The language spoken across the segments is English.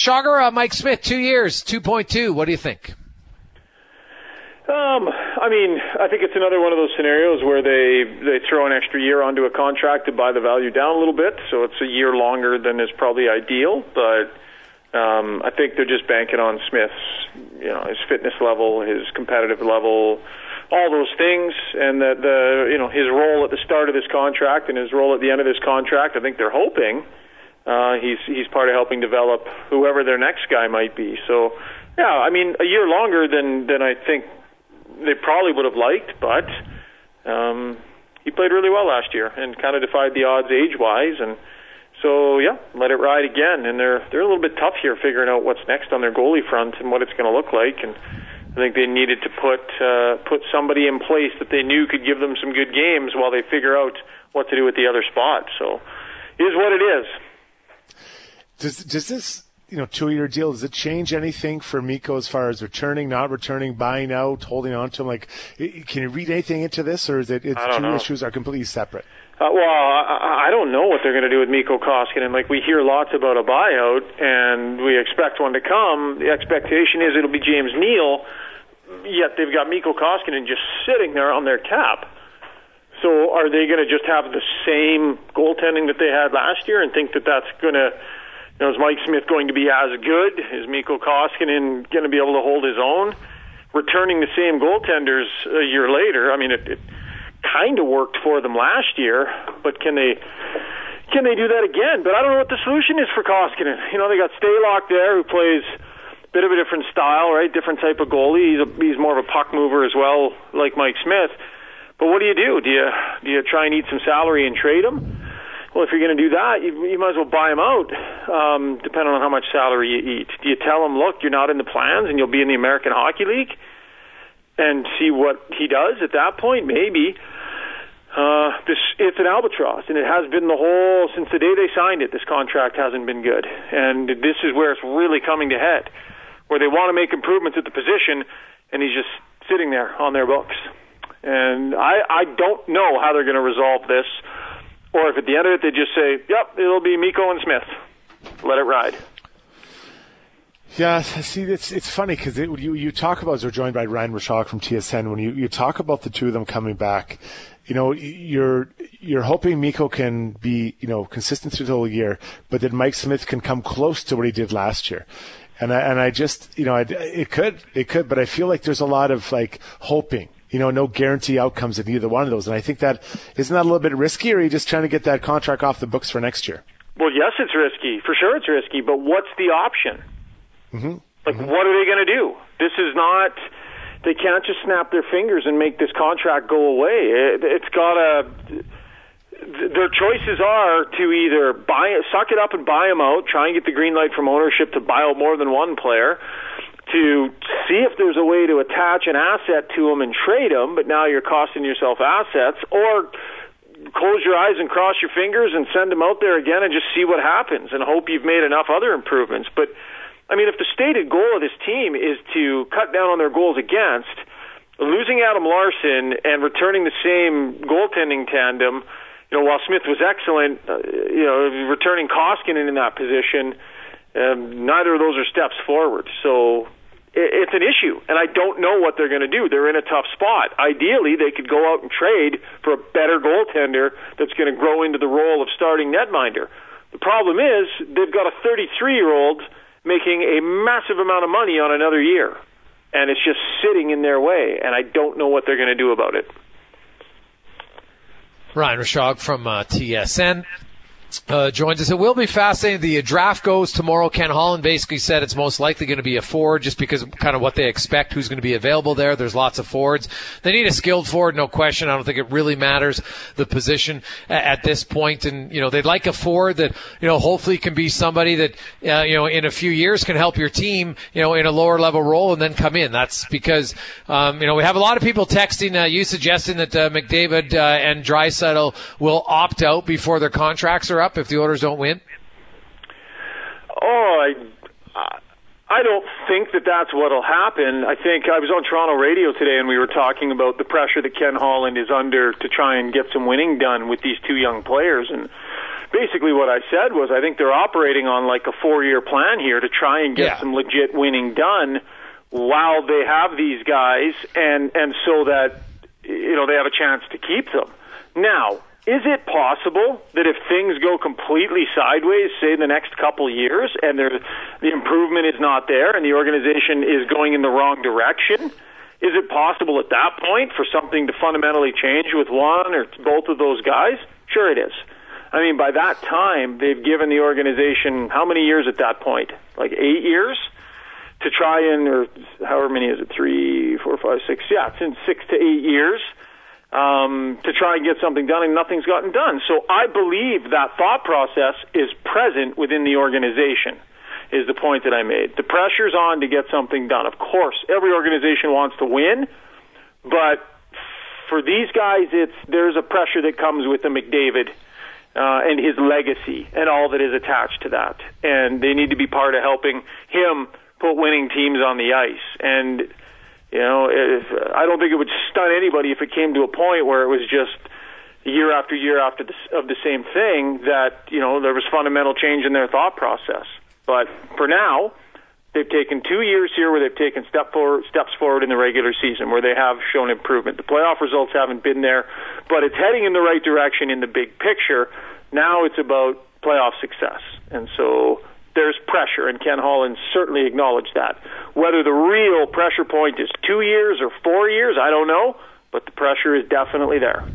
Chagar, Mike Smith, 2 years, 2.2. What do you think? I think it's another one of those scenarios where they throw an extra year onto a contract to buy the value down a little bit, so it's a year longer than is probably ideal. But I think they're just banking on Smith's, his fitness level, his competitive level, all those things, and that his role at the start of this contract and his role at the end of this contract. I think they're hoping he's part of helping develop whoever their next guy might be. So, yeah, a year longer than I think they probably would have liked, but he played really well last year and kind of defied the odds age-wise, and so yeah, let it ride again. And they're a little bit tough here figuring out what's next on their goalie front and what it's going to look like. And I think they needed to put somebody in place that they knew could give them some good games while they figure out what to do with the other spot. So it is what it is. Does this 2-year deal, does it change anything for Mikko as far as returning, not returning, buying out, holding on to him? Can you read anything into this, or is it two issues are completely separate? I don't know what they're going to do with Mikko Koskinen. We hear lots about a buyout, and we expect one to come. The expectation is it'll be James Neal, yet they've got Mikko Koskinen just sitting there on their cap. So are they going to just have the same goaltending that they had last year and think that that's going to... is Mike Smith going to be as good? Is Mikko Koskinen going to be able to hold his own? Returning the same goaltenders a year later, it kind of worked for them last year, but can they do that again? But I don't know what the solution is for Koskinen. They got Stalock there, who plays a bit of a different style, right? Different type of goalie. He's more of a puck mover as well, like Mike Smith. But what do you do? Do you try and eat some salary and trade him? Well, if you're going to do that, you might as well buy him out, depending on how much salary you eat. Do you tell him, look, you're not in the plans and you'll be in the American Hockey League, and see what he does at that point? Maybe. It's an albatross, and it has been since the day they signed it, this contract hasn't been good. And this is where it's really coming to head, where they want to make improvements at the position, and he's just sitting there on their books. And I don't know how they're going to resolve this, or if at the end of it they just say, yep, it'll be Mikko and Smith. Let it ride. Yeah, see, it's funny because you talk about, as we're joined by Ryan Rishaug from TSN, when you talk about the two of them coming back, you're hoping Mikko can be, consistent through the whole year, but that Mike Smith can come close to what he did last year. And I just, it could, but I feel like there's a lot of hoping. No guarantee outcomes in either one of those. And I think isn't that a little bit risky, or are you just trying to get that contract off the books for next year? Well, yes, it's risky. For sure it's risky, but what's the option? Mm-hmm. What are they going to do? This is not... They can't just snap their fingers and make this contract go away. It's got to... Their choices are to either suck it up and buy him out, try and get the green light from ownership to buy out more than one player, to see if there's a way to attach an asset to him and trade him, but now you're costing yourself assets, or close your eyes and cross your fingers and send him out there again and just see what happens and hope you've made enough other improvements. But, if the stated goal of this team is to cut down on their goals against, losing Adam Larsson and returning the same goaltending tandem, while Smith was excellent, returning Koskinen in that position, neither of those are steps forward. So it's an issue, and I don't know what they're going to do. They're in a tough spot. Ideally, they could go out and trade for a better goaltender that's going to grow into the role of starting netminder. The problem is they've got a 33-year-old making a massive amount of money on another year, and it's just sitting in their way, and I don't know what they're going to do about it. Ryan Rishaug from TSN joins us. It will be fascinating. The draft goes tomorrow. Ken Holland basically said it's most likely going to be a forward just because of kind of what they expect, who's going to be available there. There's lots of forwards. They need a skilled forward, no question. I don't think it really matters the position at this point. And, they'd like a forward that, hopefully can be somebody that, in a few years can help your team, in a lower level role and then come in. That's because, we have a lot of people texting, you suggesting that McDavid and Draisaitl will opt out before their contracts are up if the Oilers don't win? I don't think that's what'll happen. I think I was on Toronto radio today and we were talking about the pressure that Ken Holland is under to try and get some winning done with these two young players. And basically what I said was I think they're operating on like a 4-year plan here to try and get some legit winning done while they have these guys, and so that they have a chance to keep them. Now, is it possible that if things go completely sideways, say in the next couple years, and the improvement is not there and the organization is going in the wrong direction, is it possible at that point for something to fundamentally change with one or both of those guys? Sure it is. I mean, by that time, they've given the organization how many years at that point? Like 8 years to try and, or however many is it, 3, 4, 5, 6, yeah, it's in 6 to 8 years to try and get something done, and nothing's gotten done. So I believe that thought process is present within the organization, is the point that I made. The pressure's on to get something done. Of course, every organization wants to win, but for these guys, there's a pressure that comes with the McDavid and his legacy and all that is attached to that. And they need to be part of helping him put winning teams on the ice. And, I don't think it would stun anybody if it came to a point where it was just year after year of the same thing, that, there was fundamental change in their thought process. But for now, they've taken 2 years here where they've taken steps forward in the regular season, where they have shown improvement. The playoff results haven't been there, but it's heading in the right direction in the big picture. Now it's about playoff success. And so there's pressure, and Ken Holland certainly acknowledged that. Whether the real pressure point is 2 years or 4 years, I don't know, but the pressure is definitely there.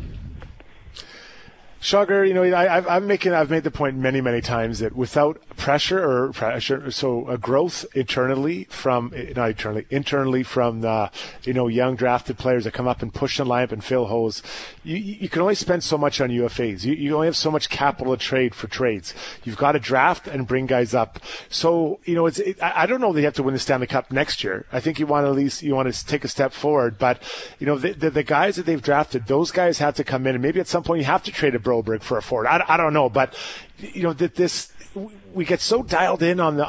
Sugar, I've made the point many, many times that without pressure, so a growth internally from the, young drafted players that come up and push the lineup and fill holes, you can only spend so much on UFAs. You only have so much capital to trade for trades. You've got to draft and bring guys up. So, I don't know that you have to win the Stanley Cup next year. I think you want to take a step forward, but, the guys that they've drafted, those guys have to come in, and maybe at some point you have to trade a Broberg for a forward. I don't know, but we get so dialed in on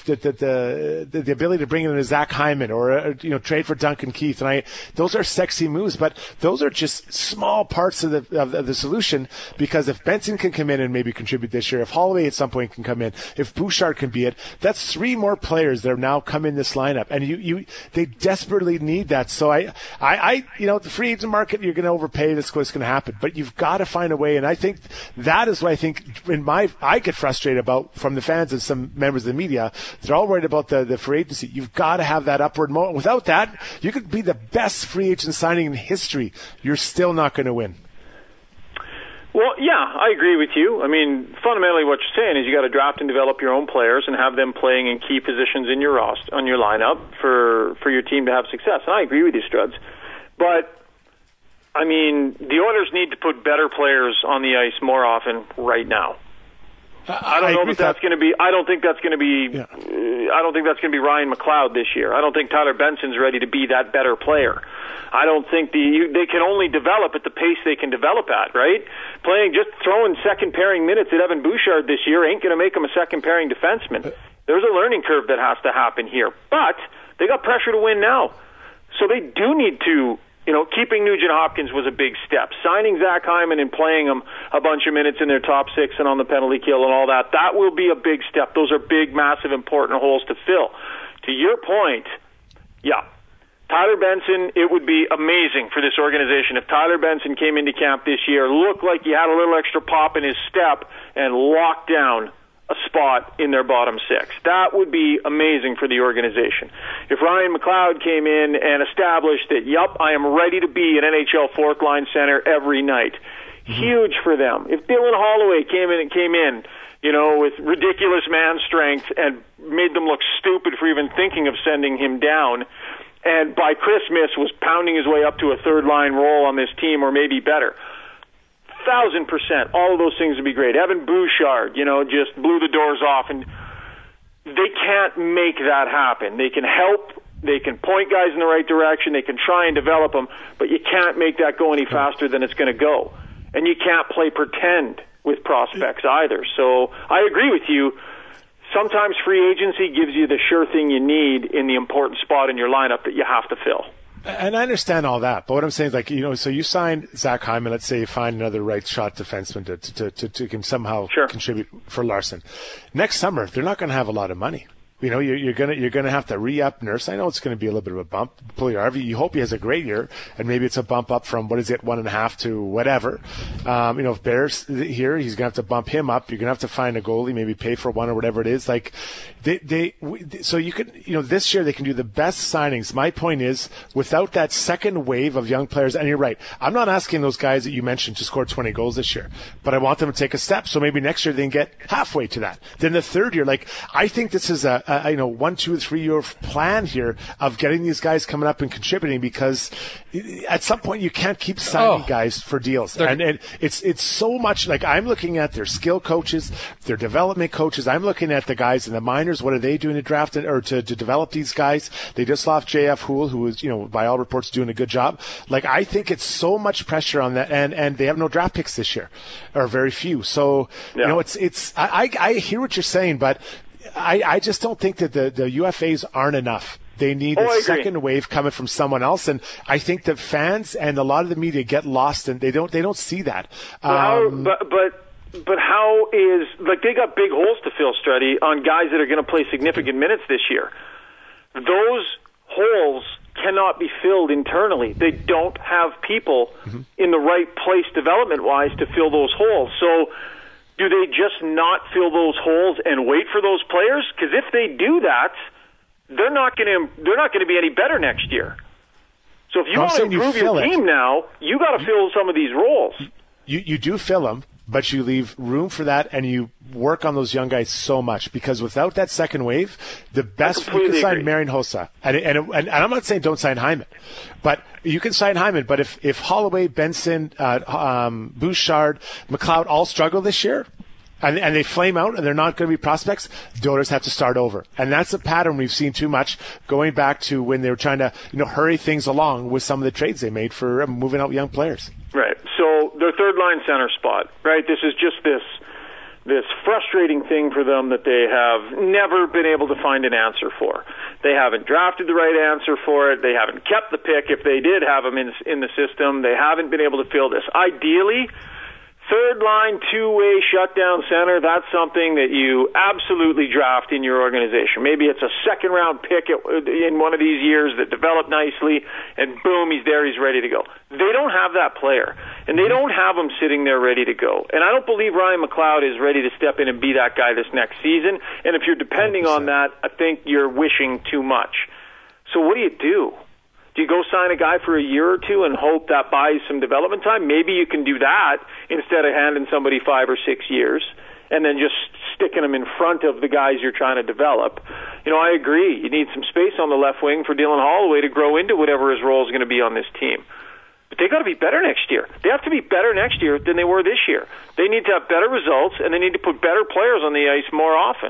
the ability to bring in a Zach Hyman or trade for Duncan Keith, and those are sexy moves, but those are just small parts of the solution. Because if Benson can come in and maybe contribute this year, if Holloway at some point can come in, if Bouchard can be it, that's 3 more players that have now come in this lineup, and they desperately need that. So the free agent market, you're going to overpay. That's what's going to happen, but you've got to find a way, and I think that is what I get frustrated about from the fans and some members of the media. They're all worried about the free agency. You've got to have that upward moment. Without that, you could be the best free agent signing in history. You're still not going to win. Well, yeah, I agree with you. I mean, fundamentally what you're saying is you got to draft and develop your own players and have them playing in key positions in your roster, on your lineup for your team to have success. And I agree with you, Struds. But, I mean, the Oilers need to put better players on the ice more often right now. I don't know if that's going to be. I don't think that's going to be. Yeah. I don't think that's going to be Ryan McLeod this year. I don't think Tyler Benson's ready to be that better player. I don't think they can only develop at the pace they can develop at. Right, just throwing second pairing minutes at Evan Bouchard this year ain't going to make him a second pairing defenseman. There's a learning curve that has to happen here, but they got pressure to win now, so they do need to. Keeping Nugent Hopkins was a big step. Signing Zach Hyman and playing him a bunch of minutes in their top 6 and on the penalty kill and all that will be a big step. Those are big, massive, important holes to fill. To your point, yeah, Tyler Benson, it would be amazing for this organization if Tyler Benson came into camp this year, looked like he had a little extra pop in his step, and locked down a spot in their bottom 6. That would be amazing for the organization. If Ryan McLeod came in and established that, I am ready to be an NHL fourth line center every night, huge for them. If Dylan Holloway came in, with ridiculous man strength and made them look stupid for even thinking of sending him down, and by Christmas was pounding his way up to a third line role on this team or maybe better, 1,000%. All of those things would be great. Evan Bouchard, just blew the doors off, and they can't make that happen. They can help. They can point guys in the right direction. They can try and develop them, but you can't make that go any faster than it's going to go. And you can't play pretend with prospects either. So I agree with you. Sometimes free agency gives you the sure thing you need in the important spot in your lineup that you have to fill. And I understand all that, but what I'm saying is, like, you know, so you sign Zach Hyman, let's say you find another right shot defenseman to can somehow contribute for Larson. Next summer, they're not going to have a lot of money. You know, you're gonna have to re-up Nurse. I know it's going to be a little bit of a bump. Puljujarvi, you hope he has a great year, and maybe it's a bump up from 1.5 to whatever. You know, if Bear's here, he's gonna have to bump him up. You're gonna have to find a goalie, maybe pay for one or whatever it is. Like so you could, you know, this year they can do the best signings. My point is, without that second wave of young players, and you're right, I'm not asking those guys that you mentioned to score 20 goals this year, but I want them to take a step. So maybe next year they can get halfway to that. Then the third year, like, I think this is a 1, 2, 3 year plan here of getting these guys coming up and contributing, because at some point you can't keep signing guys for deals. And it's so much, like, I'm looking at their skill coaches, their development coaches. I'm looking at the guys in the minors. What are they doing to draft or to develop these guys? They just lost JF Houle, who is, you know, by all reports doing a good job. Like, I think it's so much pressure on that, and they have no draft picks this year, or very few. So, you know, I hear what you're saying, but I just don't think that the UFAs aren't enough. They need a second wave coming from someone else, and I think that fans and a lot of the media get lost, and they don't see that. But how is, like, they got big holes to fill, Struddy, on guys that are going to play significant minutes this year. Those holes cannot be filled internally. They don't have people in the right place development-wise to fill those holes. So do they just not fill those holes and wait for those players? Because if they do that, they're not going to be any better next year. So if you want to improve your team now, you got to fill some of these roles. You do fill them, but you leave room for that, and you work on those young guys so much, because without that second wave, the best you can sign Marian Hossa, and I'm not saying don't sign Hyman, but you can sign Hyman. But if Holloway, Benson, Bouchard, McLeod all struggle this year, and they flame out and they're not going to be prospects, the Oilers have to start over. And that's a pattern we've seen too much, going back to when they were trying to, you know, hurry things along with some of the trades they made for moving out young players. Right. So their third line center spot, right? This is just this frustrating thing for them that they have never been able to find an answer for. They haven't drafted the right answer for it. They haven't kept the pick if they did have them in the system. They haven't been able to fill this. Ideally, third line, two-way shutdown center, that's something that you absolutely draft in your organization. Maybe it's a second-round pick in one of these years that developed nicely, and boom, he's there, he's ready to go. They don't have that player, and they don't have him sitting there ready to go. And I don't believe Ryan McLeod is ready to step in and be that guy this next season, and if you're depending 100%. On that, I think you're wishing too much. So what do? Do you go sign a guy for a year or two and hope that buys some development time? Maybe you can do that instead of handing somebody 5 or 6 years and then just sticking them in front of the guys you're trying to develop. You know, I agree. You need some space on the left wing for Dylan Holloway to grow into whatever his role is going to be on this team. But they got to be better next year. They have to be better next year than they were this year. They need to have better results, and they need to put better players on the ice more often.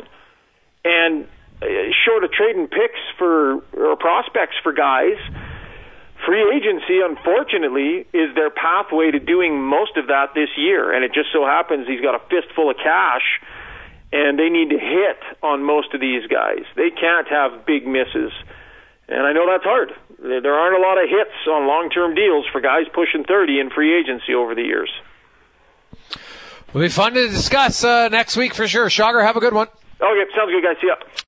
And short of trading picks or prospects for guys, free agency, unfortunately, is their pathway to doing most of that this year. And it just so happens he's got a fistful of cash, and they need to hit on most of these guys. They can't have big misses. And I know that's hard. There aren't a lot of hits on long-term deals for guys pushing 30 in free agency over the years. It'll be fun to discuss next week for sure. Shagar, have a good one. Okay, sounds good, guys. See ya.